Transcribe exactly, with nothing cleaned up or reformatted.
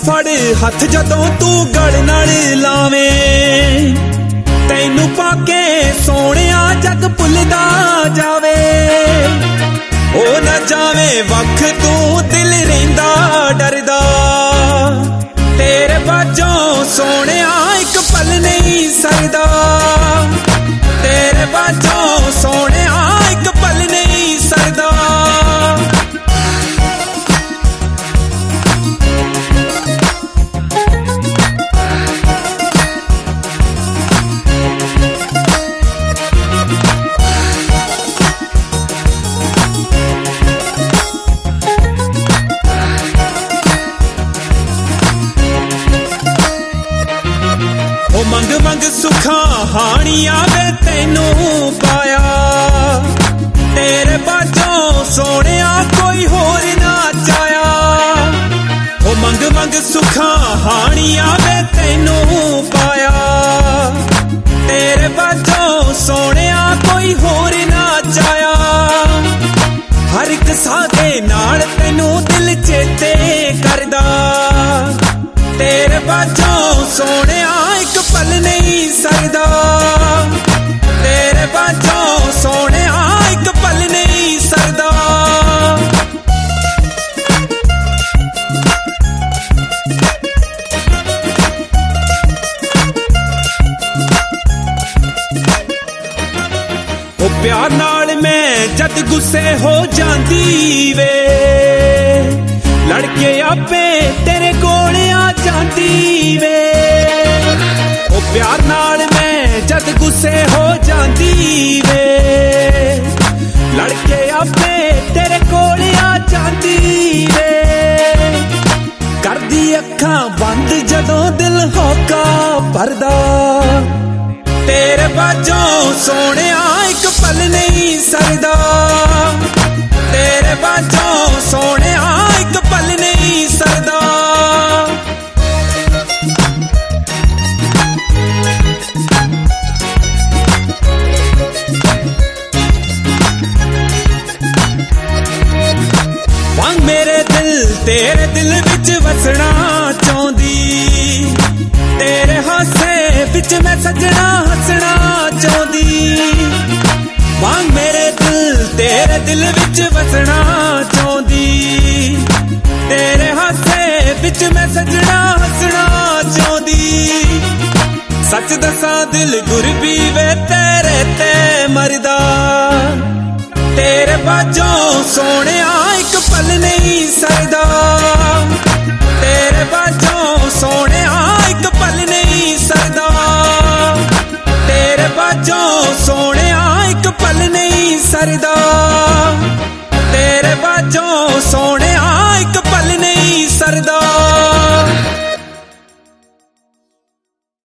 फड़ हथ जदों तू गल नाल लावे, तैनू पाके सोहणिया जग भुलदा जावे। ओ न जावे वख तू दिल रहिंदा डरदा, तेरे बाजों सोहणिया एक पल नहीं सरदा। तेरे बाजों सोहणिया एक पल नहीं सरदा। मंग मंग सुखा हानिया वे तैनू पाया, तेरे बाजों सोहणिया कोई होर ना चाया। ओ मंग मंग सुखा हानिया वे तैनू पाया, तेरे बाजों सोहणिया कोई होर ना चाया। हर एक साह दे नाल तैनू दिल चेते करदा, तेरे बाजों सोहणिया एक पल नहीं सरदा। तेरे बाजों सोहणिया एक पल नहीं सरदा। ओ प्यार नाल मैं जद गुस्से हो जांदी वे, लड़के आपे तेरे कोल आ जांदी वे। ओ प्यार नाल मैं जद गुस्से हो जांदी वे, लड़के आपे तेरे कोल आ जांदी वे। करदी अखां बंद जदों दिल होका भरदा, तेरे बाजों सोहणिया एक पल नहीं सरदा। तेरे बाजों सोहणिया एक पल नहीं सरदा। वांग मेरे दिल तेरे दिल विच वसना चाहुंदी, तेरे हासे विच मैं सजना हसना चाहुंदी। वांग मेरे दिल तेरे दिल विच वसना चाहुंदी, तेरे हासे विच मैं सजना हसना चाहुंदी। सच दसां दिल गुरबी वे तेरे ते मरदा, तेरे बाजों सोहणिया एक पल नहीं सरदा। तेरे बाजों सोहणिया एक पल नहीं सरदा। तेरे बाजों सोहणिया एक पल नहीं सरदा।